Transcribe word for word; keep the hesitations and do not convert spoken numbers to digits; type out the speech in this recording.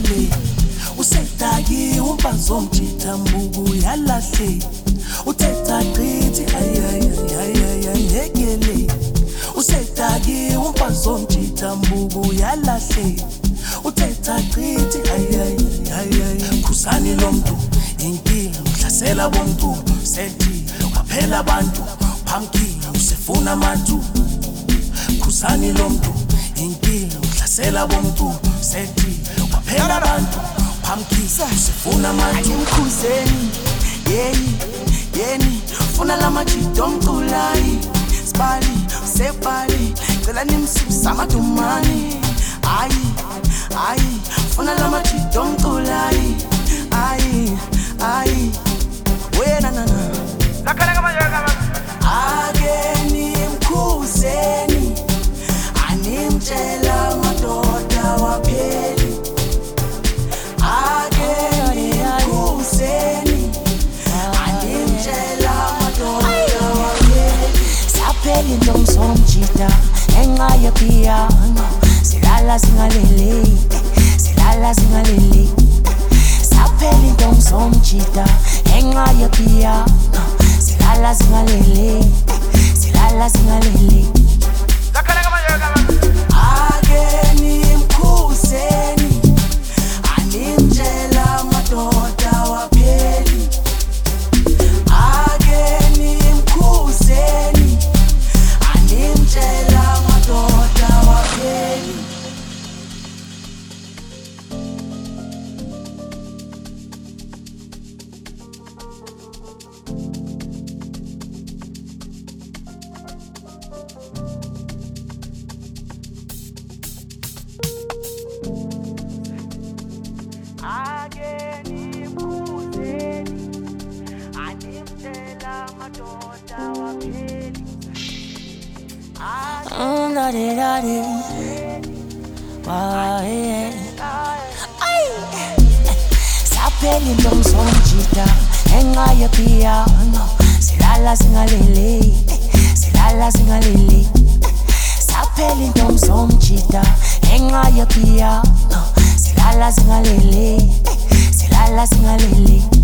yekele usedaki umpazomjitha mbuku yalahle uthetha qithi ayayayayaya yekele usedaki umpazomjitha mbuku yalahle uthetha qithi ayayayayaya khusani lomntu inkinga uhlasela bonke sethi kwaphela abantu phamkini usefuna amantu khusani lomntu inkinga uhlasela bonke sethi kwaphela abantu phamkini usefuna amantu khuzeni yeni yeni funa lamajito omculayi spali usepali cela nimsusa amadumani ayi ayi funa lamajito omculayi ayi ayi wena nana lakhala kama akeni mkhuzeni animtshela madoda wapheli akeni mkhuzeni animtshela madoda wapheli sapheli ntomsomjida enxa yepiyano silala singalele silala singalele sapheli ntomsomjida enxa yepiyano silala singalele silala singalele lakhala kama akeni mkhuzeni animtshela madoda wapheli akeni mkhuzeni animtshela madoda wapheli akeni mkhuzeni animtshela madoda wapheli Mm, da de da de. Wah, yeah. Ay. Sapheli ntomsomjida enxa yepiyano silala singalele silala singalele sapheli ntomsomjida enxa yepiyano silala singalele silala singalele